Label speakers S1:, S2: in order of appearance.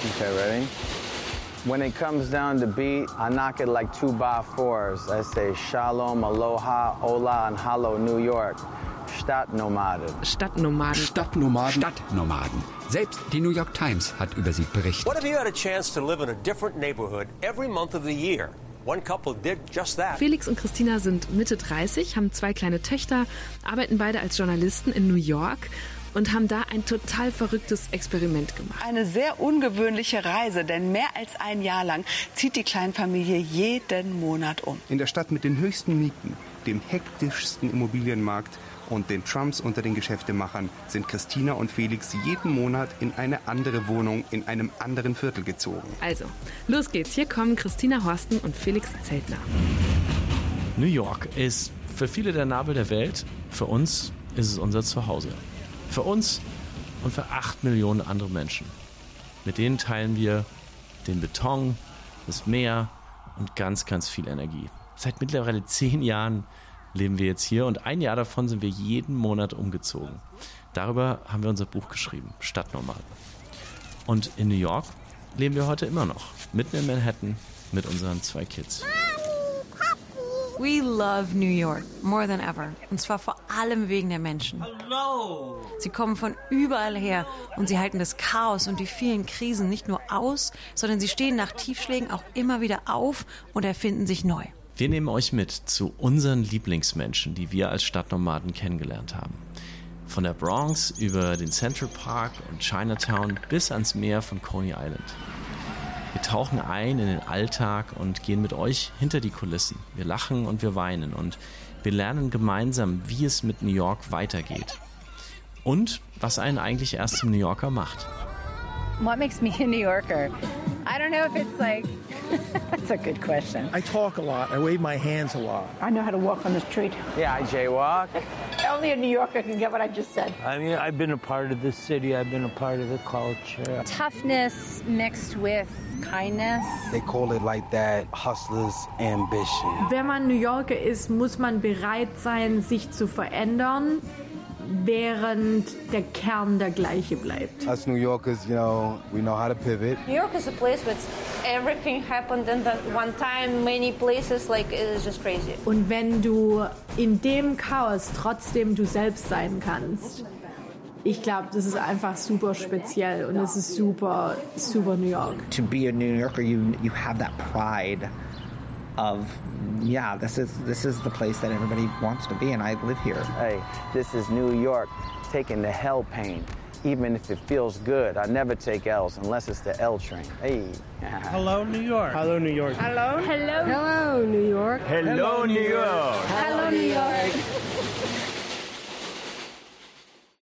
S1: Okay, ready? When it comes down to beat, I knock it like 2x4s. I say Shalom, Aloha, Ola, and Hallo, New York. Stadtnomaden.
S2: Stadtnomaden.
S3: Stadtnomaden. Stadtnomaden. Selbst die New York Times hat über sie berichtet.
S4: What if you had a chance to live in a different neighborhood every month of the year? One couple did just that.
S2: Felix und Christina sind Mitte 30, haben 2 kleine Töchter, arbeiten beide als Journalisten in New York und haben da ein total verrücktes Experiment gemacht.
S5: Eine sehr ungewöhnliche Reise, denn mehr als ein Jahr lang zieht die Kleinfamilie jeden Monat um.
S6: In der Stadt mit den höchsten Mieten, dem hektischsten Immobilienmarkt und den Trumps unter den Geschäftemachern sind Christina und Felix jeden Monat in eine andere Wohnung in einem anderen Viertel gezogen.
S2: Also, los geht's. Hier kommen Christina Horsten und Felix Zeltner.
S7: New York ist für viele der Nabel der Welt. Für uns ist es unser Zuhause. Für uns und für 8 Millionen andere Menschen. Mit denen teilen wir den Beton, das Meer und ganz, ganz viel Energie. Seit mittlerweile 10 Jahren leben wir jetzt hier und ein Jahr davon sind wir jeden Monat umgezogen. Darüber haben wir unser Buch geschrieben, Stadtnomaden. Und in New York leben wir heute immer noch, mitten in Manhattan mit unseren 2 Kids.
S8: We love New York more than ever. Und zwar vor allem wegen der Menschen.
S9: Hello.
S8: Sie kommen von überall her und sie halten das Chaos und die vielen Krisen nicht nur aus, sondern sie stehen nach Tiefschlägen auch immer wieder auf und erfinden sich neu.
S7: Wir nehmen euch mit zu unseren Lieblingsmenschen, die wir als Stadtnomaden kennengelernt haben. Von der Bronx über den Central Park und Chinatown bis ans Meer von Coney Island. Wir tauchen ein in den Alltag und gehen mit euch hinter die Kulissen. Wir lachen und wir weinen und wir lernen gemeinsam, wie es mit New York weitergeht. Und was einen eigentlich erst zum New Yorker macht.
S10: What makes me a New Yorker? I don't know if it's like... That's a good question.
S11: I talk a lot. I wave my hands a lot.
S10: I know how to walk on the street.
S1: Yeah, I jaywalk.
S10: Only a New Yorker can get what I just said.
S9: I mean, I've been a part of this city. I've been a part of the culture.
S10: Toughness mixed with kindness.
S12: They call it like that, hustlers ambition.
S13: Wenn man New Yorker ist, muss man bereit sein, sich zu verändern, während der Kern der gleiche bleibt.
S12: Us New Yorkers, you know, we know how to pivot.
S14: New York is a place where everything happened in that one time, many places, like it's just crazy.
S13: Und wenn du in dem Chaos trotzdem du selbst sein kannst, ich glaube, das ist einfach super speziell und es ist super, super New York.
S15: To be a New Yorker, you have that pride of, yeah, this is the place that everybody wants to be, and I live here.
S1: Hey, this is New York, taking the hell pain, even if it feels good. I never take L's unless it's the L train. Hey.
S9: Hello, New York.
S11: Hello, New York.
S10: Hello?
S13: Hello.
S10: Hello, New York.
S9: Hello, New York.
S10: Hello.